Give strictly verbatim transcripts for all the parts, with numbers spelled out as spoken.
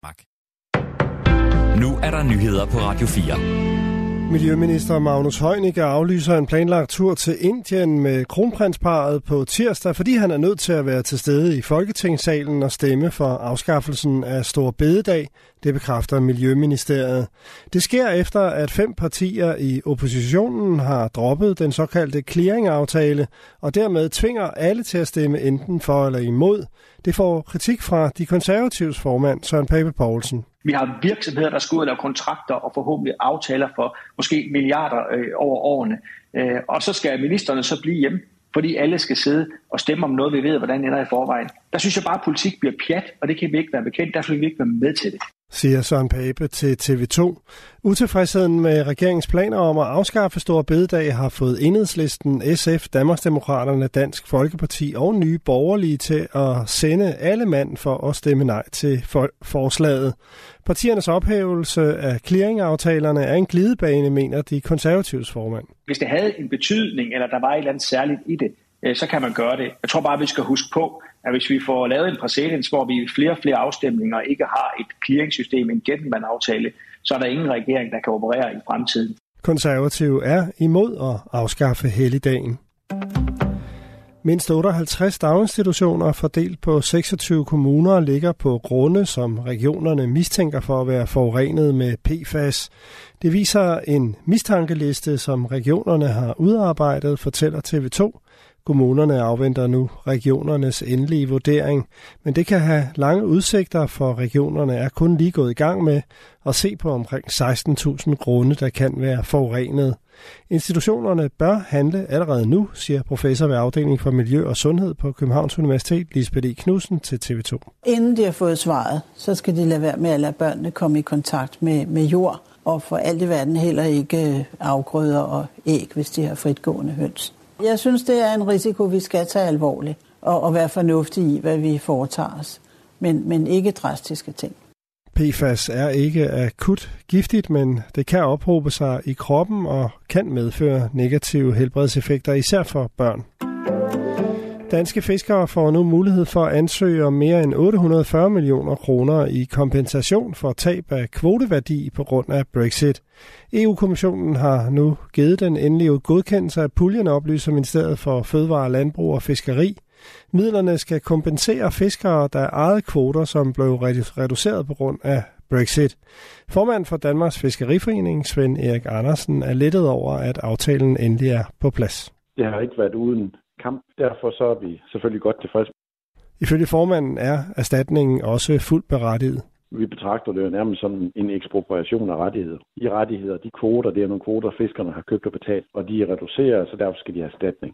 Nu er der nyheder på Radio fire. Miljøminister Magnus Heunicke aflyser en planlagt tur til Indien med kronprinsparret på tirsdag, fordi han er nødt til at være til stede i Folketingssalen og stemme for afskaffelsen af Store Bededag. Det bekræfter Miljøministeriet. Det sker efter, at fem partier i oppositionen har droppet den såkaldte clearingaftale, og dermed tvinger alle til at stemme enten for eller imod. Det får kritik fra de konservatives formand Søren Pape Poulsen. Vi har virksomheder, der skal ud og lave kontrakter og forhåbentlig aftaler for måske milliarder øh, over årene. Øh, og så skal ministerne så blive hjemme, fordi alle skal sidde og stemme om noget, vi ved, hvordan det ender i forvejen. Der synes jeg bare, at politik bliver pjat, og det kan vi ikke være bekendt. Derfor vil vi ikke være med til det, siger Søren Pape til T V to. Utilfredsheden med regeringens planer om at afskaffe Store Bededag har fået Enhedslisten, S F, Danmarksdemokraterne, Dansk Folkeparti og Nye Borgerlige til at sende alle mand for at stemme nej til for- forslaget. Partiernes ophævelse af clearingaftalerne er en glidebane, mener de konservatives formand. Hvis det havde en betydning, eller der var et eller andet særligt i det, så kan man gøre det. Jeg tror bare, vi skal huske på, at hvis vi får lavet en præcedens, hvor vi i flere og flere afstemninger ikke har et clearingssystem, en gentleman-aftale, så er der ingen regering, der kan operere i fremtiden. Konservative er imod at afskaffe helligdagen. Mindst otteoghalvtreds daginstitutioner fordelt på seksogtyve kommuner ligger på grunde, som regionerne mistænker for at være forurenet med P F A S. Det viser en mistankeliste, som regionerne har udarbejdet, fortæller T V to. Kommunerne afventer nu regionernes endelige vurdering, men det kan have lange udsigter, for regionerne er kun lige gået i gang med at se på omkring seksten tusind grunde, der kan være forurenet. Institutionerne bør handle allerede nu, siger professor ved afdeling for miljø og sundhed på Københavns Universitet, Lisbeth E. Knudsen til T V to. Inden de har fået svaret, så skal de lade være med at lade børnene komme i kontakt med, med jord, og for alt i verden heller ikke afgrøder og æg, hvis de har fritgående høns. Jeg synes, det er en risiko, vi skal tage alvorligt og, og være fornuftige i, hvad vi foretager os, men, men ikke drastiske ting. P F A S er ikke akut giftigt, men det kan ophobe sig i kroppen og kan medføre negative helbredseffekter, især for børn. Danske fiskere får nu mulighed for at ansøge om mere end otte hundrede og fyrre millioner kroner i kompensation for tab af kvoteværdi på grund af Brexit. E U-kommissionen har nu givet den endelige godkendelse af puljen, oplyser Ministeriet for Fødevare, Landbrug og Fiskeri. Midlerne skal kompensere fiskere, der ejede kvoter, som blev reduceret på grund af Brexit. Formand for Danmarks Fiskeriforening, Svend Erik Andersen, er lettet over, at aftalen endelig er på plads. Det har ikke været uden kamp, derfor så er vi selvfølgelig godt tilfredse. Ifølge formanden er erstatningen også fuldt berettiget. Vi betragter det jo nærmest som en ekspropriation af rettigheder. De rettigheder, de kvoter, det er nogle kvoter, fiskerne har købt og betalt, og de er reduceret, så derfor skal de have erstatning.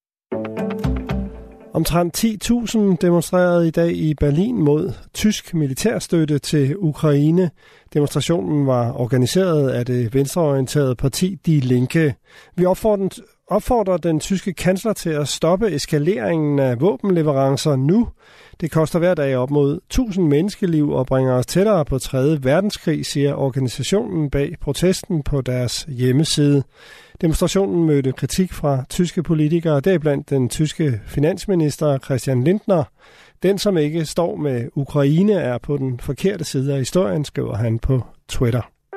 Omtrent ti tusind demonstrerede i dag i Berlin mod tysk militærstøtte til Ukraine. Demonstrationen var organiseret af det venstreorienterede parti Die Linke. Vi opfordrer den tyske kansler til at stoppe eskaleringen af våbenleverancer nu. Det koster hver dag op mod tusind menneskeliv og bringer os tættere på tredje verdenskrig, siger organisationen bag protesten på deres hjemmeside. Demonstrationen mødte kritik fra tyske politikere, deriblandt den tyske finansminister Christian Lindner. Den, som ikke står med Ukraine, er på den forkerte side af historien, skriver han på Twitter.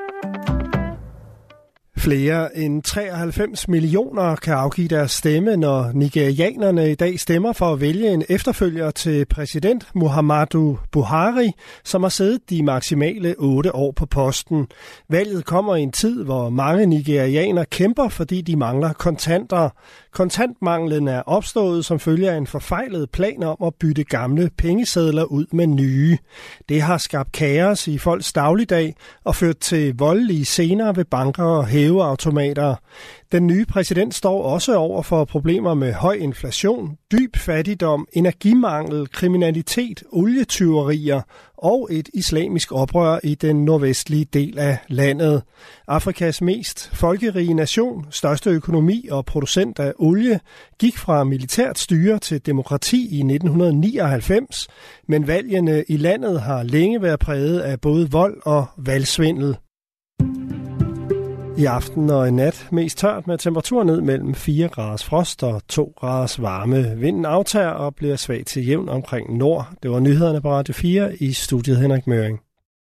Flere end treoghalvfems millioner kan afgive deres stemme, når nigerianerne i dag stemmer for at vælge en efterfølger til præsident Muhammadu Buhari, som har siddet de maksimale otte år på posten. Valget kommer i en tid, hvor mange nigerianere kæmper, fordi de mangler kontanter. Kontantmanglen er opstået som følge af en forfejlet plan om at bytte gamle pengesedler ud med nye. Det har skabt kaos i folks dagligdag og ført til voldelige scener ved banker og hæveautomater. Den nye præsident står også over for problemer med høj inflation, dyb fattigdom, energimangel, kriminalitet, olietyverier og et islamisk oprør i den nordvestlige del af landet. Afrikas mest folkerige nation, største økonomi og producent af olie, gik fra militært styre til demokrati i nitten nioghalvfems, men valgene i landet har længe været præget af både vold og valgsvindel. I aften og i nat mest tørt med temperatur ned mellem fire graders frost og to graders varme. Vinden aftager og bliver svag til jævn omkring nord. Det var nyhederne på Radio fire i studiet Henrik Møring.